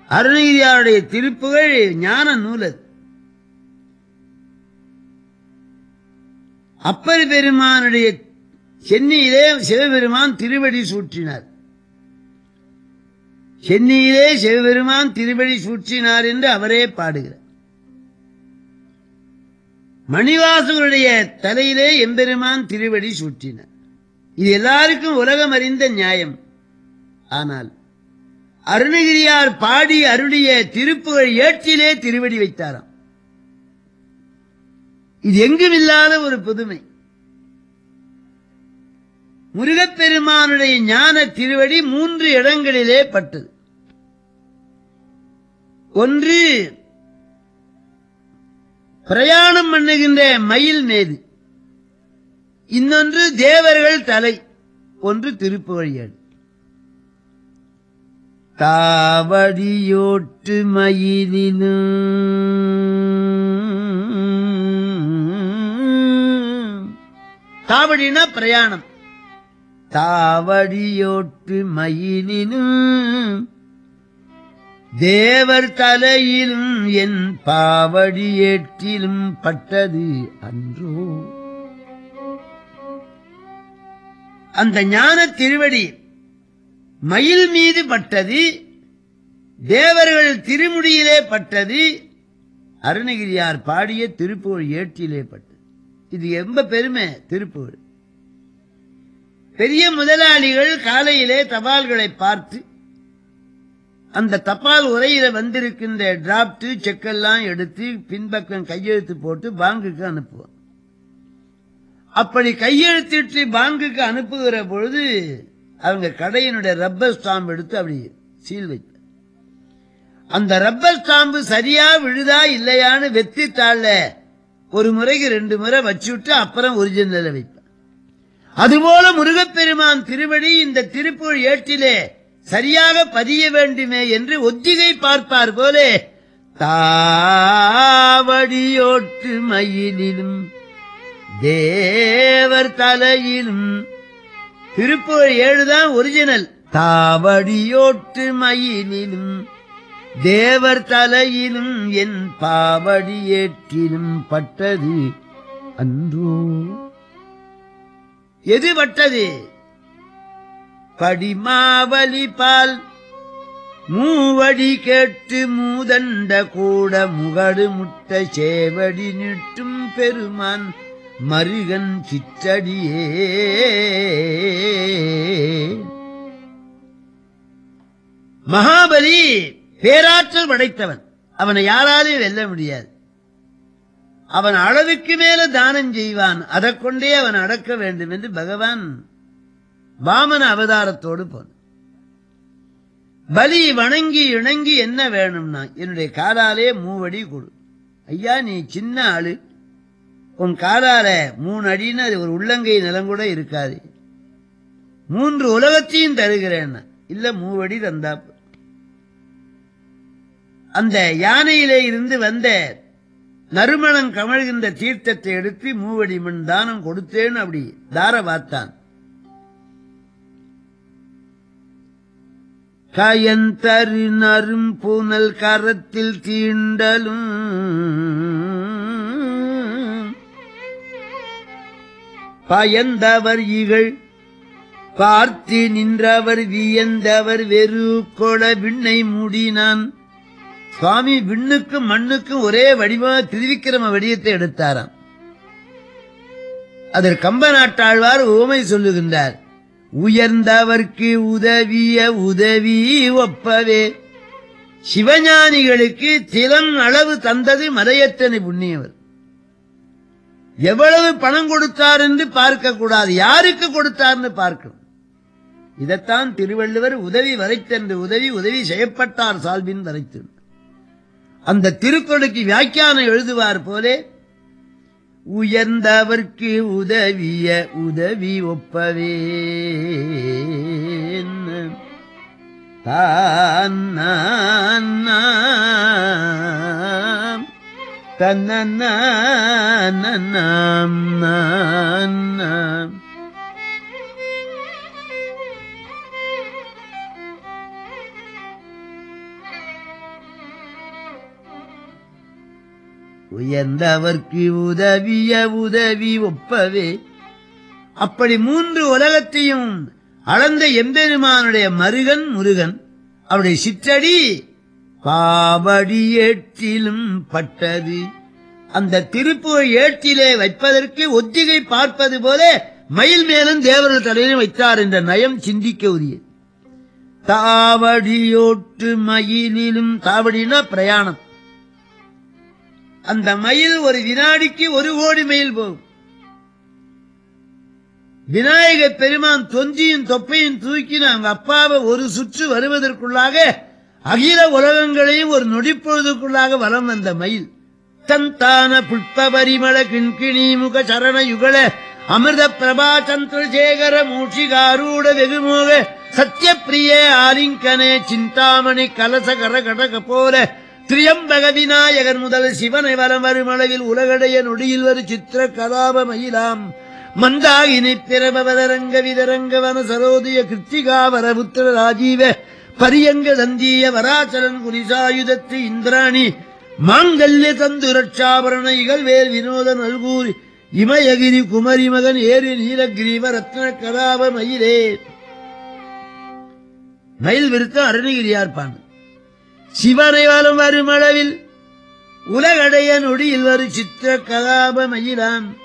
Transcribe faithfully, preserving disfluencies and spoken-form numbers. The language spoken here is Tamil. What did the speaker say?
அருணகிரியாருடைய திருப்புகழ் ஞான நூல். அப்பர் பெருமானுடைய சென்னியிலே சிவபெருமான் திருவடி சூற்றினார். சென்னியிலே சிவபெருமான் திருவடி சூற்றினார் என்று அவரே பாடுகிறார். மணிவாசகருடைய தலையிலே எம்பெருமான் திருவடி சூற்றினார். இது எல்லாருக்கும் உலகம் அறிந்த நியாயம். ஆனால் அருணகிரியார் பாடி அருளிய திருப்புகழ் ஏற்றிலே திருவடி வைத்தாராம். இது எங்கும் இல்லாத ஒரு புதுமை. முருகப்பெருமானுடைய ஞான திருவடி மூன்று இடங்களிலே பட்டது. ஒன்று பிரயாணம் பண்ணுகின்ற மயில் மீது, இன்னொன்று தேவர்கள் தலை, ஒன்று திருப்புகழ். தாவடியோட்டு மயிலினும் தாவடினா பிரயாணம். தாவடியோட்டு மயிலினும் தேவர் தலையிலும் என் பாவடி ஏற்றிலும் பட்டது அன்றோ. அந்த ஞான திருவடி மயில் மீது பட்டது, தேவர்கள் திருமுடியிலே பட்டது, அருணகிரியார் பாடிய திருப்புகழ் ஏற்றிலே பட்டது. இது ரொம்ப பெருமை. திருப்புகழ் பெரிய முதலாளிகள் காலையிலே தபால்களை பார்த்து அந்த தபால் உரையில வந்திருக்கின்ற டிராப்ட் செக்கெல்லாம் எடுத்து பின்பக்கம் கையெழுத்து போட்டு பாங்குக்கு அனுப்புவோம். அப்படி கையெழுத்திட்டு பாங்குக்கு அனுப்புகிற பொழுது அவங்க கடையினுடைய ரப்பர் ஸ்டாம்ப் எடுத்து அப்படி சீல் வைத்த அந்த ரப்பர் ஸ்டாம்பு சரியா விழுதா இல்லையான்னு வெத்தி தாழ ஒரு முறைக்கு ரெண்டு முறை வச்சுட்டு அப்புறம் ஒரிஜினல வைப்ப. அதுபோல முருகப்பெருமான் திருவடி இந்த திருப்புகழ் ஏற்றிலே சரியாக பதிய வேண்டுமே என்று ஒத்திகை பார்ப்பார் போல தாவடியோட்டு மயிலிலும் தேவர் தலையிலும் திருப்புகழ் ஏழுதான் ஒரிஜினல். தாவடியோட்டு மயிலிலும் தேவர் தலையிலும் என் பாவடி ஏற்றிலும் பட்டது அன்றோ. எது பட்டது? படிமாவலி பால் மூவடி கேட்டு மூதண்ட கூட முகடு முட்ட சேவடி நிட்டும் பெருமான் மருகன் சிற்றடியே. மகாபலி பேராற்றல் படைத்தவன். அவனை யாராலும் வெல்ல முடியாது. அவன் அளவுக்கு மேல தானம் செய்வான். அதை கொண்டே அவன் அடக்க வேண்டும் என்று பகவான் வாமன அவதாரத்தோடு போன. பலி வணங்கி இணங்கி என்ன வேணும்னா என்னுடைய காலாலே மூவடி கொடு. ஐயா நீ சின்ன ஆளு, உன் காலால மூணு அடின்னு அது ஒரு உள்ளங்கை நிலம் கூட இருக்காது, மூன்று உலகத்தையும் தருகிறேன். இல்ல மூவடி தந்தா. அந்த யானையிலே இருந்து வந்த நறுமணம் கமழ்கின்ற தீர்த்தத்தை எடுத்து மூவடி மண் தானம் கொடுத்தேன்னு அப்படி தார வாத்தான். கயந்தரு நரும் பூனல் கரத்தில் தீண்டலும் பயந்தவர் இகழ் பார்த்து நின்றவர் வியந்தவர் வெறு கொள விண்ணை மூடினான். சுவாமி விண்ணுக்கும் மண்ணுக்கும் ஒரே வடிவமாக திருவிக்கிரம வடிவத்தை எடுத்தாராம். அதில் கம்ப நாட்டாழ்வார் உவமை சொல்லுகின்றார். உயர்ந்தவர்க்கு உதவிய உதவி ஒப்பவே சிவஞானிகளுக்கு திலம் அளவு தந்தது மலையத்தனை புண்ணியவர். எவ்வளவு பணம் கொடுத்தார் என்று பார்க்க கூடாது, யாருக்கு கொடுத்தார்னு பார்க்கணும். இதைத்தான் திருவள்ளுவர் உதவி வரைத்தென்று உதவி உதவி செய்யப்பட்டார் சால்பின் வரைத்து அந்த திருக்குறளுக்கு வியாக்கியானம் எழுதுவார் போலே உயர்ந்தவர்க்கு உதவிய உதவி ஒப்பவே தன்னம் உயர்ந்தவர்க்கு உதவிய உதவி ஒப்பவே. அப்படி மூன்று உலகத்தையும் அளந்த எம்பெருமானுடைய மருகன் முருகன் அவருடைய சிற்றடி பாவடி ஏற்றிலும் பட்டது. அந்த திருப்புகழ் ஏற்றிலே வைப்பதற்கு ஒத்திகை பார்ப்பது போல மயில் மேலும் தேவர்கள் தலையிலும் வைத்தார் என்ற நயம் சிந்திக்க உரியது. தாவடியோட்டு மயிலிலும், தாவடினா பிரயாணம். அந்த மயில் ஒரு வினாடிக்கு ஒரு கோடி மைல் போகும். விநாயக பெருமான் தொந்தியும் தொப்பையும் தூக்கி அவங்க அப்பாவை ஒரு சுற்று வருவதற்குள்ளாக அகில உலகங்களையும் ஒரு நொடிப்பொழுதுக்குள்ளாக வலம் வந்த மயில் தந்தான புஷ்ப பரிமள கிண்கிணி முக சரண யுகல அமிர்த பிரபா சந்திரசேகர மூஷிகாரூட வெகுமோக சத்யப்பிரிய ஆலிங்கனே சிந்தாமணி கலச கர கடக போல திரியம்பக விநாயகர் முதல் சிவனை வரம் வருமளவில் உலகடைய நொடியில் வரு சித்திர கலாப மயிலாம் மந்தாகினி பிரபவதரங்க விதரங்க வன சரோதய கிருத்திகா வரபுத்திர ராஜீவ பரியங்க சந்தீய வராச்சலன் குரிசாயுதத்து இந்திராணி மாங்கல்ய தந்து ரட்சாபரண இகழ்வேல் வினோத நல்கூரி இமயகிரி குமரி மகன் ஏரி நீலகிரீவ ரத்ன கலாப மயிலே. மயில் விருத்தம் அருணகிரியார்பான். சிவனை வலம் வருமளவில் உலகடைய நொடியில் வரு சித்திர கலாப மயிலான்